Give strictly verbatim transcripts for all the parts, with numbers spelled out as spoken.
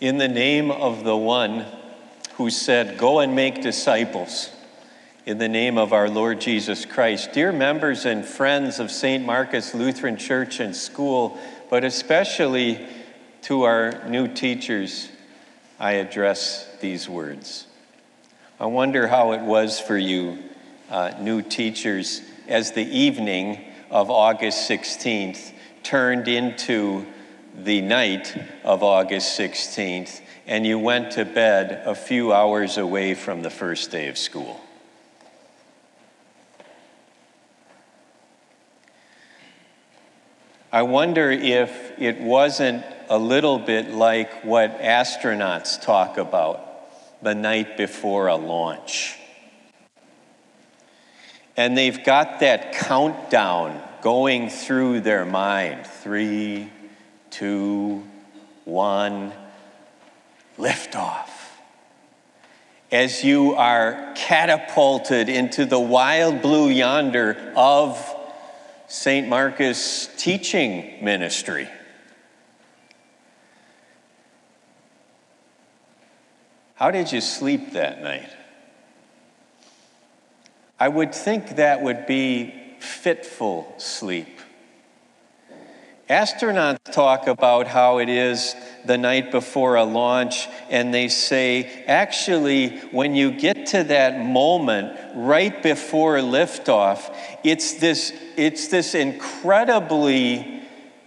In the name of the one who said, "Go and make disciples," in the name of our Lord Jesus Christ. Dear members and friends of Saint Marcus Lutheran Church and School, but especially to our new teachers, I address these words. I wonder how it was for you, uh, new teachers, as the evening of August sixteenth turned into the night of August sixteenth, and you went to bed a few hours away from the first day of school. I wonder if it wasn't a little bit like what astronauts talk about the night before a launch. And they've got that countdown going through their mind. Three, two, one, liftoff. As you are catapulted into the wild blue yonder of Saint Marcus teaching ministry. How did you sleep that night? I would think that would be fitful sleep. Astronauts talk about how it is the night before a launch, and they say, actually, when you get to that moment right before liftoff, it's this, it's this incredibly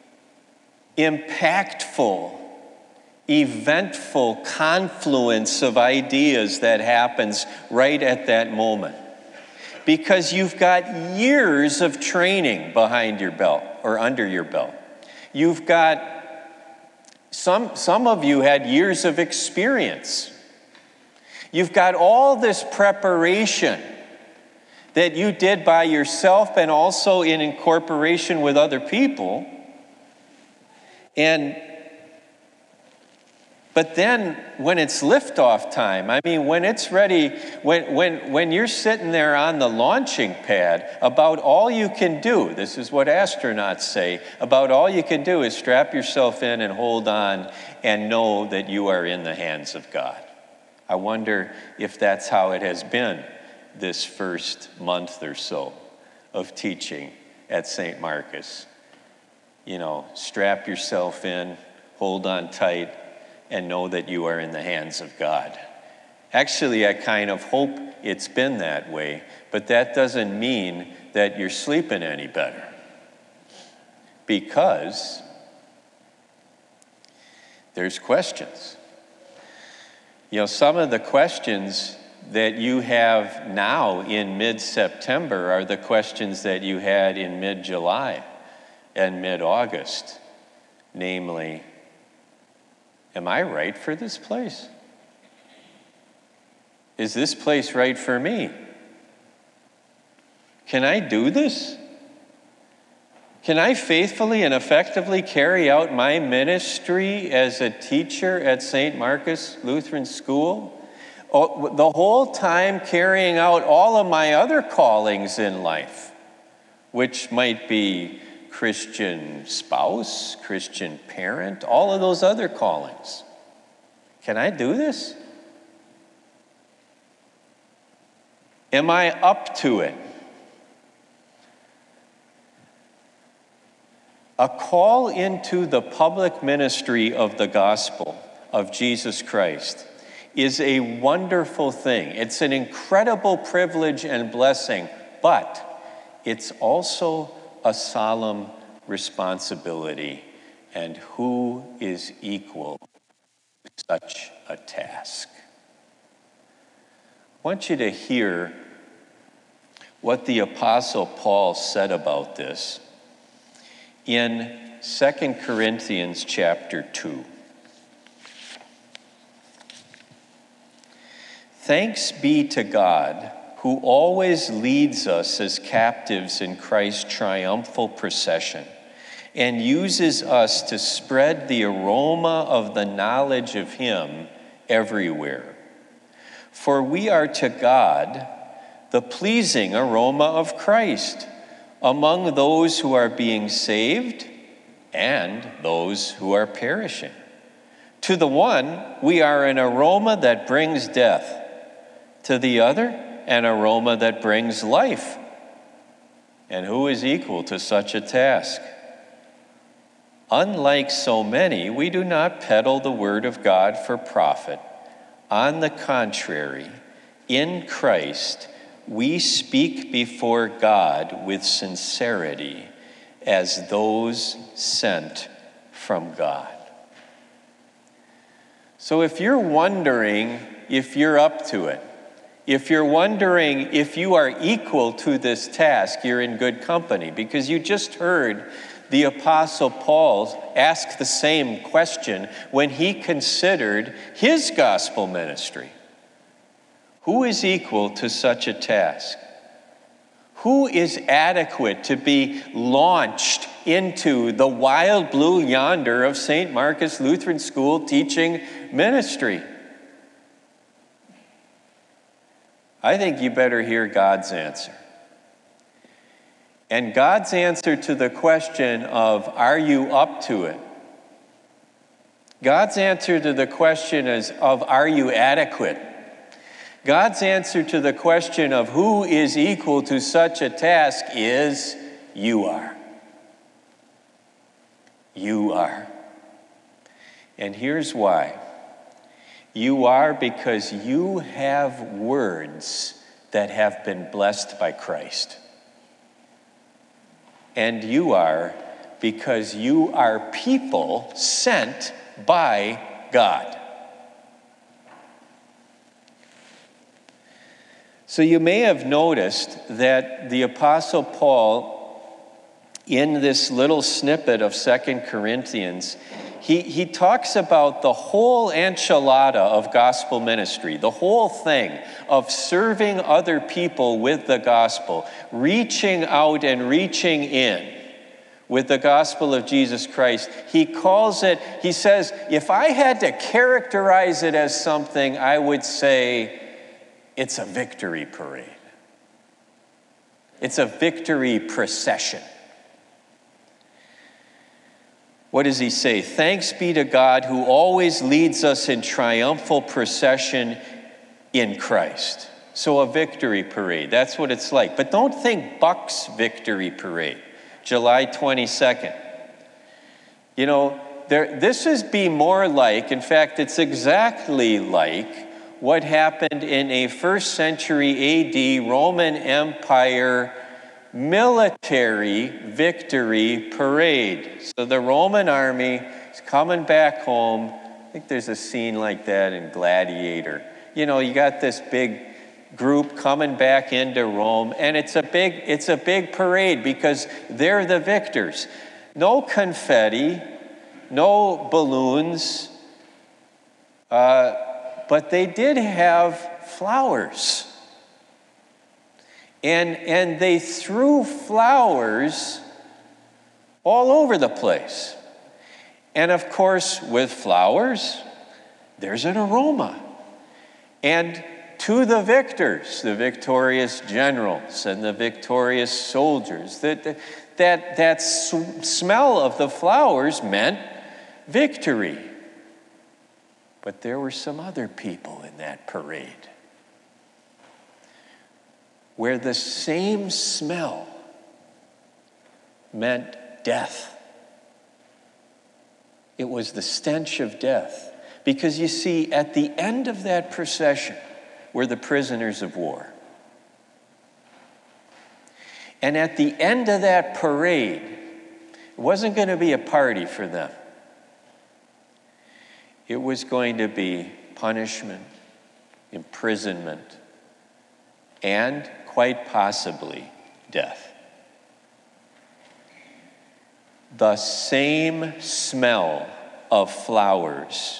impactful, eventful confluence of ideas that happens right at that moment. Because you've got years of training behind your belt or under your belt. You've got, some, some of you had years of experience. You've got all this preparation that you did by yourself and also in incorporation with other people. And But then when it's liftoff time, I mean, when it's ready, when, when, when you're sitting there on the launching pad, about all you can do, this is what astronauts say, about all you can do is strap yourself in and hold on and know that you are in the hands of God. I wonder if that's how it has been this first month or so of teaching at Saint Marcus. You know, strap yourself in, hold on tight, and know that you are in the hands of God. Actually, I kind of hope it's been that way, but that doesn't mean that you're sleeping any better. Because there's questions. You know, some of the questions that you have now in mid-September are the questions that you had in mid-July and mid-August, namely, am I right for this place? Is this place right for me? Can I do this? Can I faithfully and effectively carry out my ministry as a teacher at Saint Marcus Lutheran School? The whole time carrying out all of my other callings in life, which might be Christian spouse, Christian parent, all of those other callings. Can I do this? Am I up to it? A call into the public ministry of the gospel of Jesus Christ is a wonderful thing. It's an incredible privilege and blessing, but it's also a solemn responsibility, and who is equal to such a task? I want you to hear what the Apostle Paul said about this in Second Corinthians chapter two. Thanks be to God, who always leads us as captives in Christ's triumphal procession and uses us to spread the aroma of the knowledge of him everywhere. For we are to God the pleasing aroma of Christ among those who are being saved and those who are perishing. To the one, we are an aroma that brings death. To the other, an aroma that brings life. And who is equal to such a task? Unlike so many, we do not peddle the word of God for profit. On the contrary, in Christ, we speak before God with sincerity as those sent from God. So if you're wondering if you're up to it, if you're wondering if you are equal to this task, you're in good company, because you just heard the Apostle Paul ask the same question when he considered his gospel ministry. Who is equal to such a task? Who is adequate to be launched into the wild blue yonder of Saint Marcus Lutheran School teaching ministry? I think you better hear God's answer. And God's answer to the question of, are you up to it? God's answer to the question is of, are you adequate? God's answer to the question of who is equal to such a task is, you are. You are. And here's why. You are because you have words that have been blessed by Christ. And you are because you are people sent by God. So you may have noticed that the Apostle Paul, in this little snippet of Second Corinthians, he, he talks about the whole enchilada of gospel ministry, the whole thing of serving other people with the gospel, reaching out and reaching in with the gospel of Jesus Christ. He calls it, he says, if I had to characterize it as something, I would say it's a victory parade. It's a victory procession. What does he say? Thanks be to God who always leads us in triumphal procession in Christ. So a victory parade, that's what it's like. But don't think Buck's victory parade, July twenty-second. You know, there, this is be more like, in fact, it's exactly like what happened in a first century A D Roman Empire military victory parade. So the Roman army is coming back home. I think there's a scene like that in Gladiator. You know, you got this big group coming back into Rome, and it's a big, it's a big parade because they're the victors. No confetti, no balloons, uh, but they did have flowers. And, and they threw flowers all over the place. And of course, with flowers, there's an aroma. And to the victors, the victorious generals and the victorious soldiers, that, that, that smell of the flowers meant victory. But there were some other people in that parade where the same smell meant death. It was the stench of death. Because you see, at the end of that procession were the prisoners of war. And at the end of that parade, it wasn't going to be a party for them. It was going to be punishment, imprisonment, and quite possibly death. The same smell of flowers,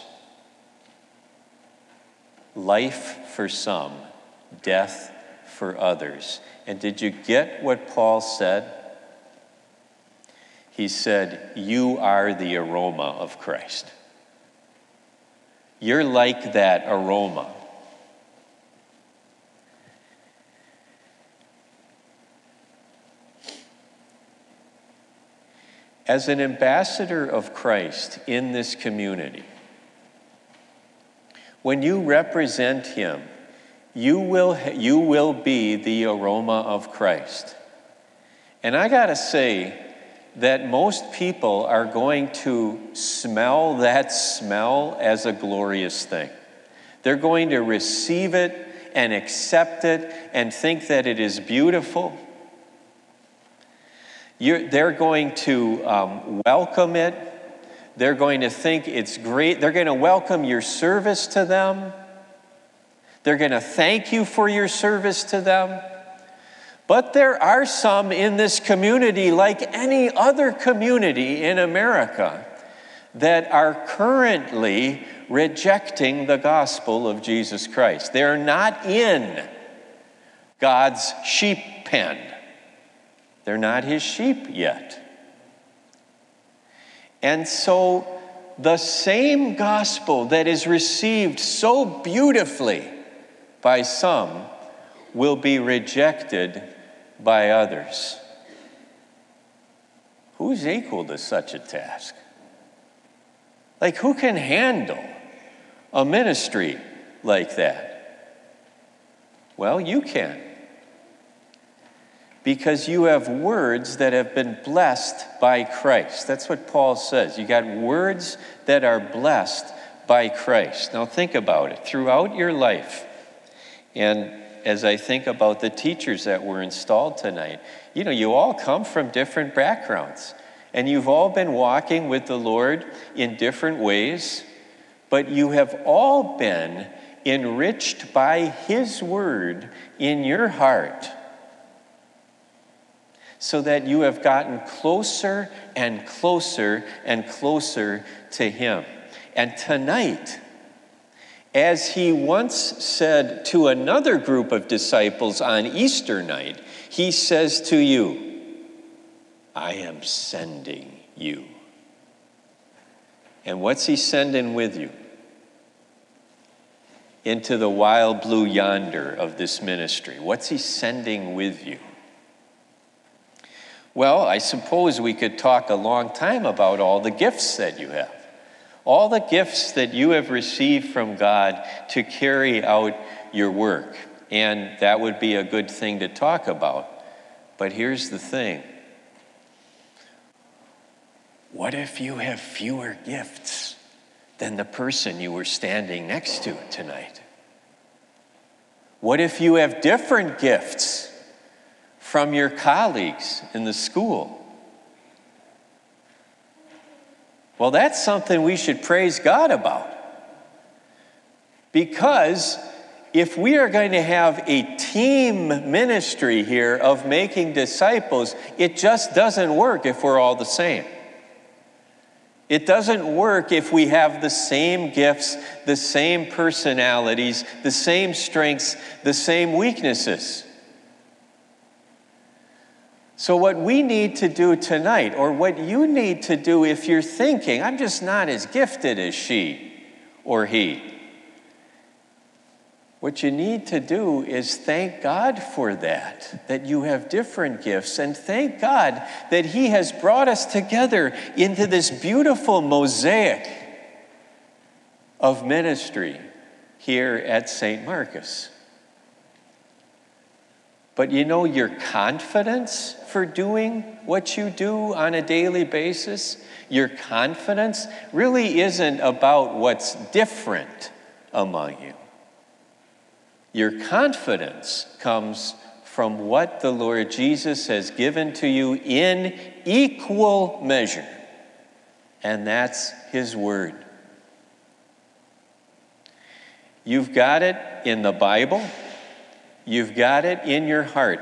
life for some, death for others. And did you get what Paul said? He said, you are the aroma of Christ. You're like that aroma. As an ambassador of Christ in this community, when you represent him, you will, you will be the aroma of Christ. And I gotta say that most people are going to smell that smell as a glorious thing. They're going to receive it and accept it and think that it is beautiful. You're, they're going to um, welcome it. They're going to think it's great. They're going to welcome your service to them. They're going to thank you for your service to them. But there are some in this community, like any other community in America, that are currently rejecting the gospel of Jesus Christ. They're not in God's sheep pen. They're not his sheep yet. And so the same gospel that is received so beautifully by some will be rejected by others. Who's equal to such a task? Like, who can handle a ministry like that? Well, you can. Because you have words that have been blessed by Christ. That's what Paul says. You got words that are blessed by Christ. Now think about it. Throughout your life, and as I think about the teachers that were installed tonight, you know, you all come from different backgrounds. And you've all been walking with the Lord in different ways, but you have all been enriched by his word in your heart, so that you have gotten closer and closer and closer to him. And tonight, as he once said to another group of disciples on Easter night, he says to you, I am sending you. And what's he sending with you? Into the wild blue yonder of this ministry. What's he sending with you? Well, I suppose we could talk a long time about all the gifts that you have. All the gifts that you have received from God to carry out your work. And that would be a good thing to talk about. But here's the thing. What if you have fewer gifts than the person you were standing next to tonight? What if you have different gifts from your colleagues in the school? Well, that's something we should praise God about. Because if we are going to have a team ministry here of making disciples, it just doesn't work if we're all the same. It doesn't work if we have the same gifts, the same personalities, the same strengths, the same weaknesses. So what we need to do tonight, or what you need to do if you're thinking, I'm just not as gifted as she or he, what you need to do is thank God for that, that you have different gifts, and thank God that he has brought us together into this beautiful mosaic of ministry here at Saint Marcus. But you know, your confidence for doing what you do on a daily basis, your confidence really isn't about what's different among you. Your confidence comes from what the Lord Jesus has given to you in equal measure, and that's his word. You've got it in the Bible. You've got it in your heart.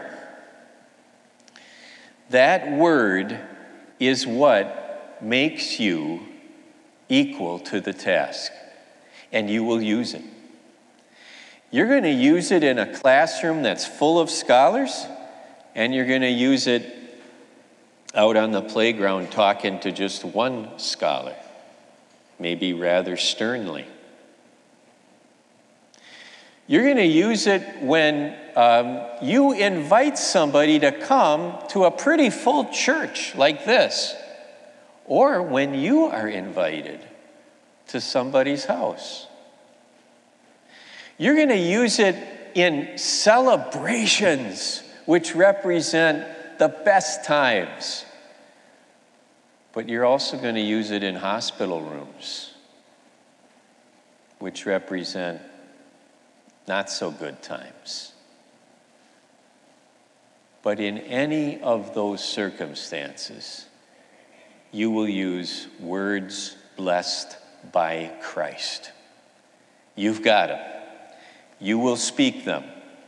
That word is what makes you equal to the task, and you will use it. You're going to use it in a classroom that's full of scholars, and you're going to use it out on the playground talking to just one scholar, maybe rather sternly. You're going to use it when um, you invite somebody to come to a pretty full church like this, or when you are invited to somebody's house. You're going to use it in celebrations, which represent the best times. But you're also going to use it in hospital rooms, which represent not so good times. But in any of those circumstances, you will use words blessed by Christ. You've got them. You will speak them.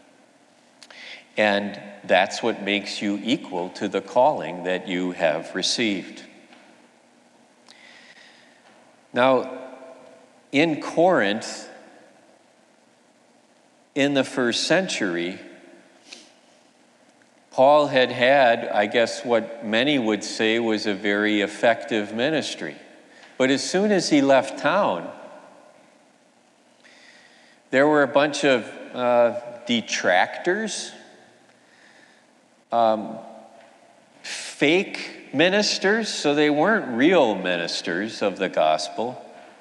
And that's what makes you equal to the calling that you have received. Now, in Corinth, in the first century, Paul had had, I guess what many would say was a very effective ministry. But as soon as he left town, there were a bunch of uh, detractors, um, fake ministers, so they weren't real ministers of the gospel,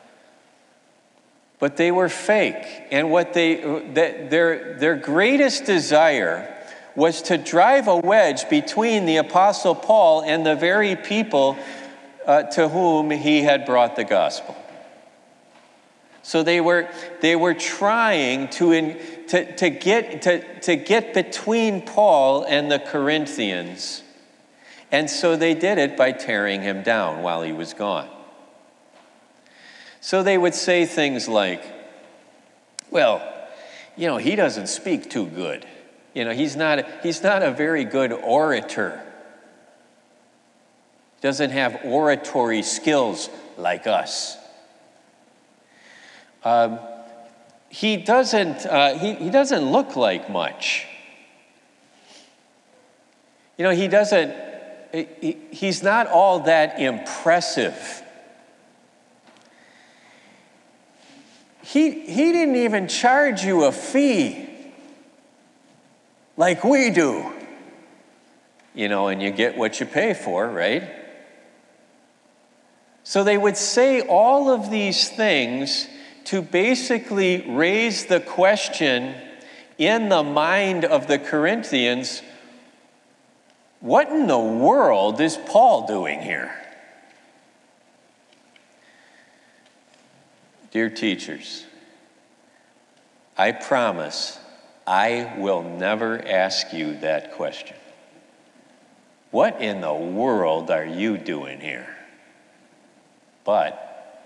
but they were fake. And what they, their, their greatest desire was to drive a wedge between the Apostle Paul and the very people uh, to whom he had brought the gospel. So they were they were trying to in, to to get to to get between Paul and the Corinthians, and so they did it by tearing him down while he was gone. So they would say things like, "Well, you know, he doesn't speak too good. You know, he's not he's not a very good orator. Doesn't have oratory skills like us. Um, he doesn't uh, he, he doesn't look like much. You know, he doesn't he, he's not all that impressive. He he didn't even charge you a fee like we do. You know, and you get what you pay for, right?" So they would say all of these things to basically raise the question in the mind of the Corinthians, what in the world is Paul doing here? Dear teachers, I promise I will never ask you that question. What in the world are you doing here? But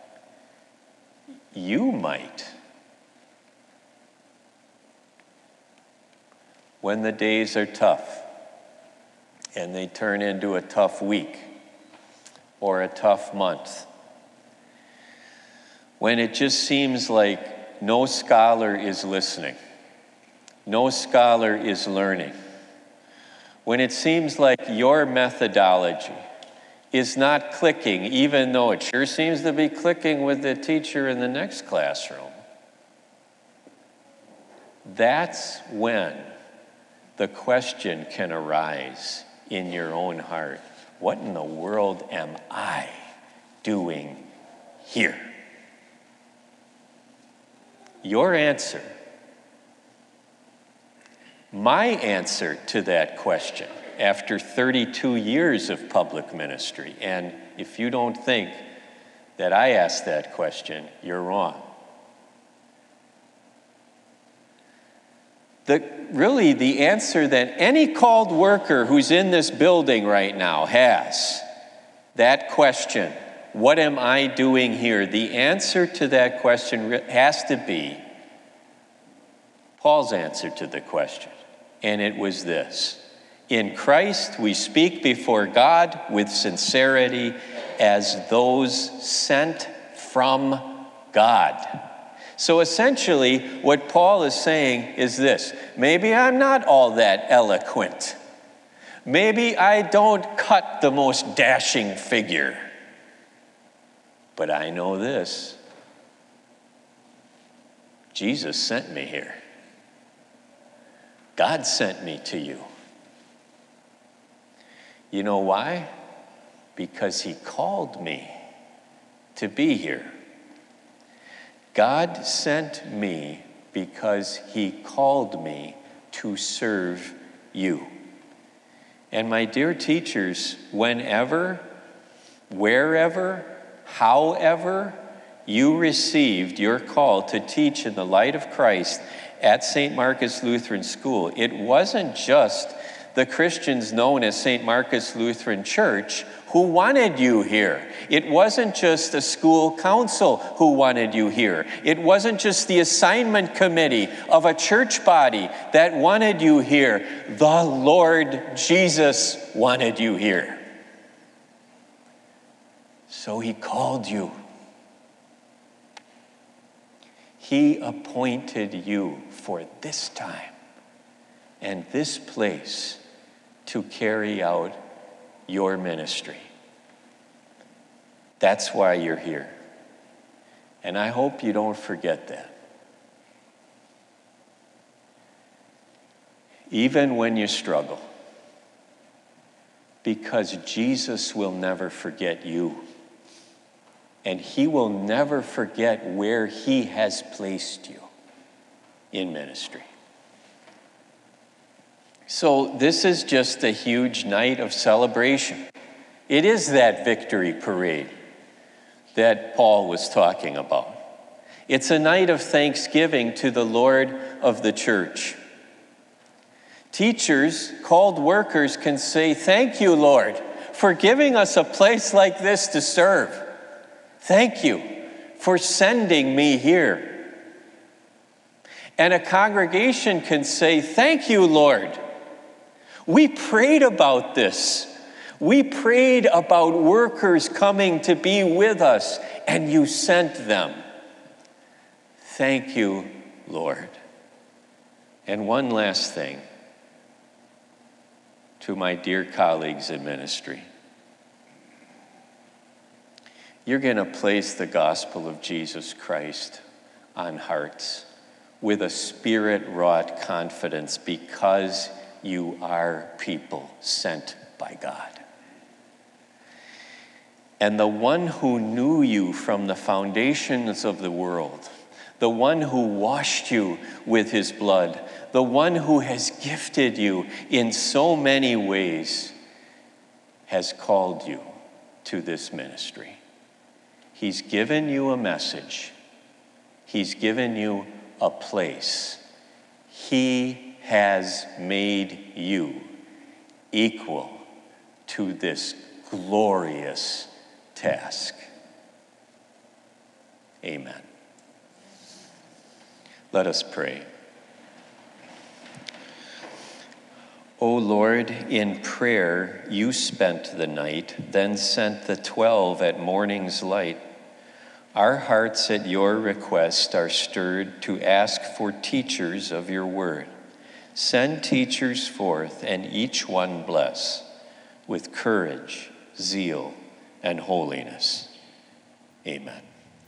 you might. When the days are tough and they turn into a tough week or a tough month, when it just seems like no scholar is listening, no scholar is learning, when it seems like your methodology is not clicking, even though it sure seems to be clicking with the teacher in the next classroom, that's when the question can arise in your own heart. What in the world am I doing here? Your answer, my answer to that question, after thirty-two years of public ministry, and if you don't think that I asked that question, you're wrong. The, really, the answer that any called worker who's in this building right now has, that question, what am I doing here? The answer to that question has to be Paul's answer to the question, and it was this: in Christ, we speak before God with sincerity as those sent from God. So essentially, what Paul is saying is this: maybe I'm not all that eloquent. Maybe I don't cut the most dashing figure. But I know this: Jesus sent me here. God sent me to you. You know why? Because he called me to be here. God sent me because he called me to serve you. And my dear teachers, whenever, wherever, however you received your call to teach in the light of Christ at Saint Marcus Lutheran School, it wasn't just the Christians known as Saint Marcus Lutheran Church who wanted you here. It wasn't just the school council who wanted you here. It wasn't just the assignment committee of a church body that wanted you here. The Lord Jesus wanted you here. So he called you. He appointed you for this time and this place to carry out your ministry. That's why you're here. And I hope you don't forget that. Even when you struggle, because Jesus will never forget you. And he will never forget where he has placed you in ministry. So this is just a huge night of celebration. It is that victory parade that Paul was talking about. It's a night of thanksgiving to the Lord of the church. Teachers, called workers, can say, "Thank you, Lord, for giving us a place like this to serve. Thank you for sending me here." And a congregation can say, "Thank you, Lord. We prayed about this. We prayed about workers coming to be with us, and you sent them. Thank you, Lord." And one last thing to my dear colleagues in ministry. You're going to place the gospel of Jesus Christ on hearts with a spirit-wrought confidence because you are people sent by God. And the one who knew you from the foundations of the world, the one who washed you with his blood, the one who has gifted you in so many ways, has called you to this ministry. He's given you a message. He's given you a place. He has made you equal to this glorious task. Amen. Let us pray. O Lord, in prayer you spent the night, then sent the twelve at morning's light. Our hearts at your request are stirred to ask for teachers of your word. Send teachers forth, and each one bless with courage, zeal, and holiness. Amen.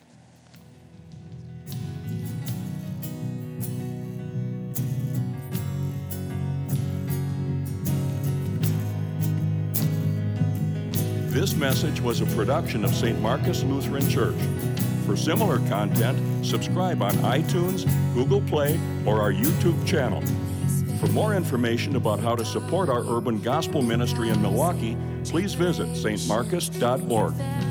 This message was a production of Saint Marcus Lutheran Church. For similar content, subscribe on iTunes, Google Play, or our YouTube channel. For more information about how to support our urban gospel ministry in Milwaukee, please visit s t marcus dot org.